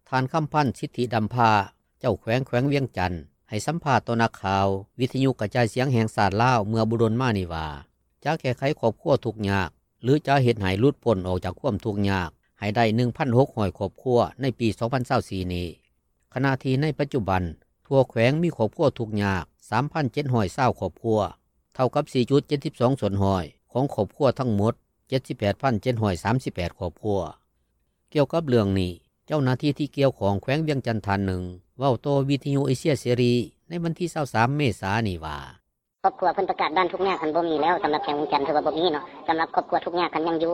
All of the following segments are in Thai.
ท่านคำพันธ์สิทธิดำพาเจ้าแขวงเวียงจันทน์ให้สัมภาษณ์ต่อนักข่าววิทยุกระจายเสียงแห่งชาติลาวเมื่อบุดลมานี่ว่าจะแก้ไขครอบครัวทุกข์ยากหรือจะเฮ็ดให้หลุดพ้นออกจากความทุกข์ยากให้ได้ 1,600 ครอบครัวในปี 2024 นี้ขณะที่ในปัจจุบันทั่วแขวงมีครอบครัวทุกข์ยาก 3,720 ครอบครัวเท่ากับ 4.72 ส่วนร้อยของครอบครัวทั้งหมด 78,738 ครอบครัวเกี่ยวกับเรื่องนี้เจ้าหน้าที่ที่เกี่ยวของแขวงเวียงจันทน์ท่านหนึ่งเว้าต่อวิทยุเอเชียเสรีในวันที่23 เมษายนนี้ว่าครอบครัวเพิ่นประกาศบ้านทุกข์ยากคันบ่มีแล้วสำหรับแขวงเวียงจันทน์ถือว่าบ่มีเนาะสำหรับครอบครัวทุกข์ยากคันยังอยู่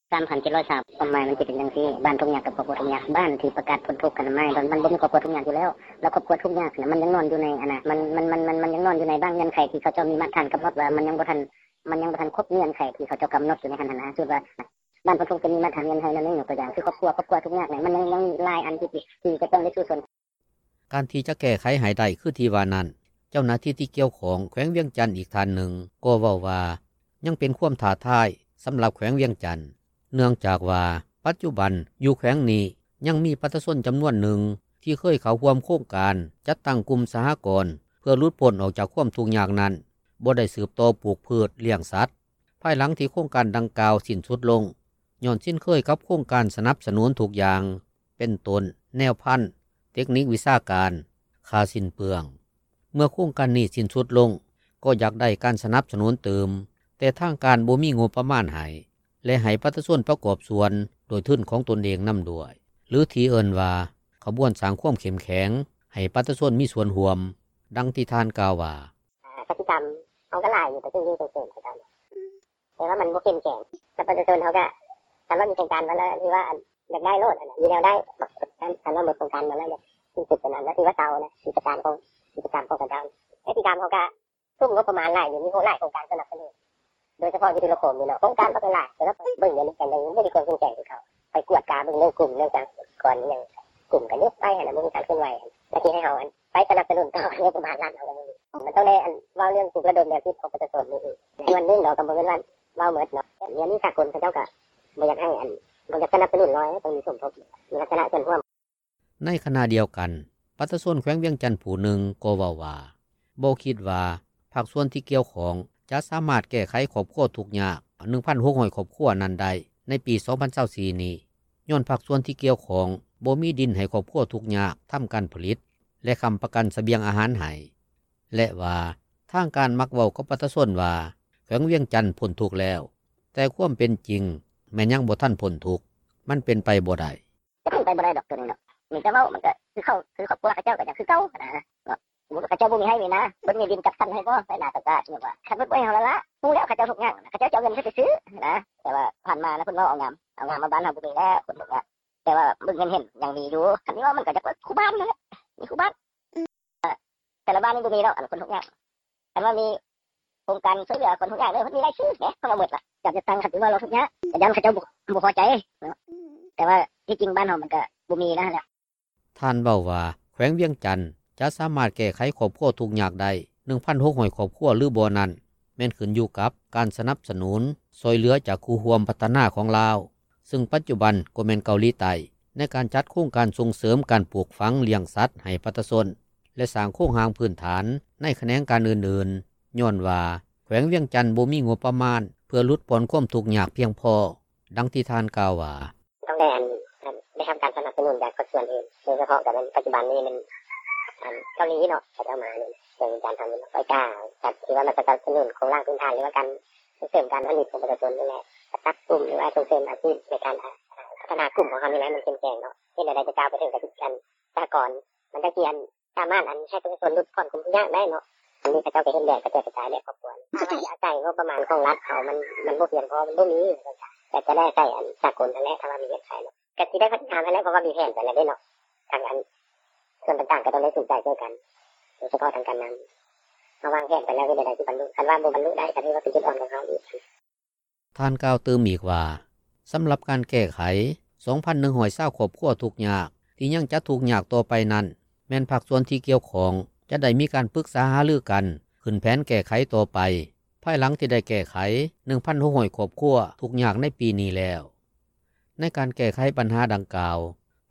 3,703 ความหมายมันสิเป็นจังซี่บ้านทุกข์ยากกับครอบครัวทุกข์ยากบ้านที่ประกาศพ้นทุกข์กันไม่มันบ่มีครอบครัวทุกข์ยากอยู่แล้วแล้วครอบครัวทุกข์ยากน่ะมันยังนอนอยู่ในอันน่ะมันยังนอนอยู่ในบ้านเงื่อนไขที่เขาเจ้ามีมาตรฐานกำหนดว่ามันยังบ่ทันครบเงื่อนไขที่เขาเจ้ากำหนดอยู่ในหั่นน่ะคือว่าบ้านพ้นทุกข์จะมีมาตรฐานเงื่อนไขนั้นยกตัวอย่างคือครอบครัวทุกข์ยากเนี่ยมันยังหลายอันที่จะต้องได้สู่ส่วนการที่จะแก้ไขให้ได้คือที่ว่านั้นเจ้าหน้าที่ที่เกี่ยวของแขวงเวียงจันทน์อีกท่านหนึ่งก็เว้าว่ายังเป็นความท้าทายสำหรับแขวงเวียงจันทน์เนื่องจากว่าปัจจุบันอยู่แขวงนี้ยังมีประชาชนจำนวนหนึ่งที่เคยเข้าร่วมโครงการจัดตั้งกลุ่มสหกรณ์เพื่อหลุดพ้นออกจากความทุกข์ยากนั้นบ่ได้สืบต่อปลูกพืชเลี้ยงสัตว์ภายหลังที่โครงการดังกล่าวสิ้นสุดลงย้อนสิ้นเคยกับโครงการสนับสนุนทุกอย่างเป็นต้นแนวพันธุ์เทคนิควิชาการค่าสิ้นเปลืองเมื่อโครงการนี้สิ้นสุดลงก็อยากได้การสนับสนุนเติมแต่ทางการบ่มีงบประมาณให้และให้ประชาชนประกอบส่วนโดยทุนของตนเองนำด้วยหรือที่เอิ้นว่าขบวนสร้างความเข้มแข็งให้ประชาชนมีส่วนร่วมดังที่ท่านกล่าวว่าพฤติกรรมเฮาก็หลายอยู่แต่ซึ่งอยู่เฉยๆเขาแต่ว่ามันบ่เข้มแข็งแต่ประชาชนเฮาก็ถ้าว่ามีโครงการมาแล้วที่ว่าอยากได้โลดอันน่ะมีแนวได้ถ้าว่าหมดโครงการมาแล้วเนี่ยที่สุดเป็นนั้นแล้วที่ว่าเตานะกิจการของกระเจ้าพฤติกรรมเขาก็ทุ่มงบประมาณหลายอยู่มีหลายโครงการสนับสนุนโดยเฉพาะที่ทุรโขมนี่เนาะโครงการก็เป็นหลายแต่ว่าเบิ่งเนี่ยมันกันยังบ่มีคนเข้มแข็งเขาไปกวดกาเบิ่งเรื่องกลุ่มเรื่องการก่อนอย่างกลุ่มกันยุบไปหั่นน่ะบ่มีการเคลื่อนไหวแล้วที่ให้เฮาไปสนับสนุนต่องบประมาณล้านเฮามันต้องได้เว้าเรื่องปลุกระดมแนวคิดของประชาชนนี่ส่วนนึงเนาะก็บ่แม่นว่าเว้าหมดเนาะอย่างนี้สากลเขาเจ้าก็บ่อยากให้บ่อยากสนับสนุน100ต้องมีสมทบมีลักษณะส่วนร่วมในขณะเดียวกันประชาชนแขวงเวียงจันทน์ผู้หนึ่งก็เว้าว่าบ่คิดว่าภาคส่วนที่เกี่ยวของจะสามารถแก้ไขครอบครัวทุกข์ยาก 1,600 ครอบครัวนั้นได้ในปี 2024 นี้ย้อนภาคส่วนที่เกี่ยวของบ่มีดินให้ครอบครัวทุกข์ยากทำการผลิตและค้ำประกันเสบียงอาหารให้และว่าทางการมักเว้ากับประชาชนว่าแขวงเวียงจันทน์พ้นทุกข์แล้วแต่ความเป็นจริงแม้ยังบ่ทันพ้นทุกข์มันเป็นไปบ่ได้ไปบ่ได้ดอกตัวนี้เนาะมีแต่เว้ามันก็คือครอบครัวเขาเจ้าก็ยังคือเก่านะเขาเจ้าบ่มีให้นี่นะบ่มีดินจัดสรรให้บ่ไปหน้าตลาดนี่ว่าคันบ่ให้เฮาละฮู้แล้วเขาเจ้าทุกอย่างเขาเจ้าเอาเงินไปซื้อนะแต่ว่าผ่านมาแล้วเพิ่นเว้าเอางามมาบ้านเฮาบ่มีแล้วเพิ่นบอกว่าแต่ว่าเบิ่งเห็นยังมีอยู่คันนี้ว่ามันก็จะคู่บ้านนั่นแหละมีคู่บ้านแต่ละบ้านนี่บ่มีแล้วคนทุกอย่างแต่ว่ามีโครงการช่วยเหลือคนทุกอย่างเลยเพิ่นมีรายชื่อแหมเพิ่นเอาหมดล่ะอยากจะตั้งคันว่าเราทุกอย่างแต่ยันเขาเจ้าบ่พอใจแต่ว่าที่จริงบ้านเฮามันก็บ่มีนะแหละท่านเว้าว่าแขวงเวียงจันทน์จะสามารถแก้ไขครอบครัวทุกข์ยากได้ 1,600 ครอบครัวหรือบ่นั้นแม่นขึ้นอยู่กับการสนับสนุนช่วยเหลือจากคู่ร่วมพัฒนาของลาวซึ่งปัจจุบันก็แม่นเกาหลีใต้ในการจัดโครงการส่งเสริมการปลูกฝังเลี้ยงสัตว์ให้ประชาชนและสร้างโครงสร้างพื้นฐานในแขนงการอื่นๆย้อนว่าแขวงเวียงจันทน์บ่มีงบประมาณเพื่อลดพ้นความทุกข์ยากเพียงพอดังที่ท่านกล่าวว่าต้องได้ทำการสนับสนุนจากส่วนอื่นโดยเฉพาะแต่ปัจจุบันนี้มันเกาหลีเนาะเขาเอามาเนี่ยเป็นการทำไว้กล้าจัดที่ว่ามันจะสนับสนุนโครงสร้างพื้นฐานหรือว่าการส่งเสริมการผลิตของประชาชนนี่แหละจัดกลุ่มหรือว่าส่งเสริมอาชีพในการพัฒนากลุ่มของเขานี่แหละมันเข้มแข็งเนาะที่ใดๆจะก้าวไปถึงกับการสหกรณ์มันจะเกียนสามารถให้ประชาชนลดผ่อนความทุกข์ยากได้เนาะอันนี้เขาเจ้าไปเห็นแดดกระจายแดดครอบครัวอาศัยงบประมาณของรัฐเขามันบ่เพียงพอมันบ่มีแต่จะได้ใช้สากลนั่นแหละถ้าว่ามีเงินใช้เนาะก็สิได้พัฒนาให้แล้วเพราะว่ามีแผนไปแล้วเนาะทางนั้นส่วนต่างๆก็ต้องได้สนใจเจอกันโดยเฉพาะทางการนำวางแผนไปแล้วก็ได้ที่บรรลุคันว่าบ่บรรลุได้ก็ถือว่าเป็นจุดอ่อนของเขาอีกท่านกล่าวเติมอีกว่าสำหรับการแก้ไข 2,120 ครอบครัวทุกข์ยากที่ยังจะทุกข์ยากต่อไปนั้นแม้นภาคส่วนที่เกี่ยวข้องจะได้มีการปรึกษาหารือกันขึ้นแผนแก้ไขต่อไปภายหลังที่ได้แก้ไข 1,600 ครอบครัวทุกข์ยากในปีนี้แล้วในการแก้ไขปัญหาดังกล่าว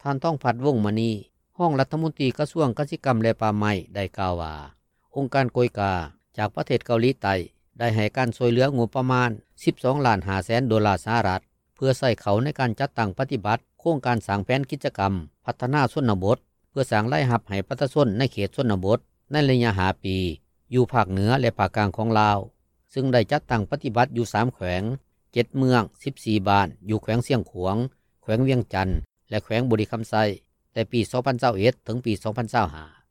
ท่านต้องผัดวงมณีห้องรัฐมนตรีกระทรวงกสิกรรมและป่าไม้ได้กล่าวว่าองค์การโกยกาจากประเทศเกาหลีใต้ได้ให้การช่วยเหลืองบประมาณ $12.5 ล้านเพื่อใช้เขาในการจัดตั้งปฏิบัติโครงการสร้างแผนกิจกรรมพัฒนาชนบทเพื่อสร้างรายรับให้ประชาชนในเขตชนบทในระยะ5 ปีอยู่ภาคเหนือและภาคกลางของลาวซึ่งได้จัดตั้งปฏิบัติอยู่3แขวง7เมือง14บ้านอยู่แขวงเสียงขวงแขวงเวียงจันทน์และแขวงบุรีคำไซแต่ปี2021ถึงปี2025